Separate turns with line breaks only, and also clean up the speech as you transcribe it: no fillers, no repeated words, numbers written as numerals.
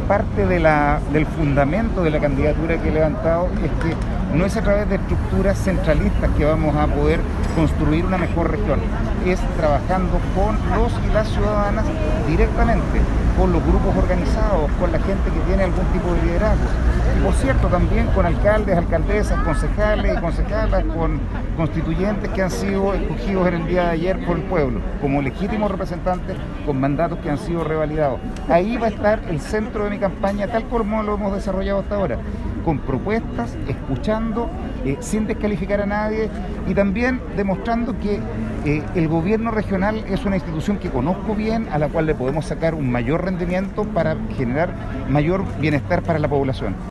parte del fundamento de la candidatura que he levantado es que no es a través de estructuras centralistas que vamos a poder construir una mejor región, es trabajando con los y las ciudadanas directamente, con los grupos organizados, con la gente que tiene algún tipo de liderazgo. Y por cierto, también con alcaldes, alcaldesas, concejales y concejalas, con constituyentes que han sido escogidos en el día de ayer por el pueblo, como legítimos representantes con mandatos que han sido revalidados. Ahí va a estar el centro de mi campaña, tal como lo hemos desarrollado hasta ahora, con propuestas, escuchando, sin descalificar a nadie y también demostrando que el gobierno regional es una institución que conozco bien, a la cual le podemos sacar un mayor rendimiento para generar mayor bienestar para la población.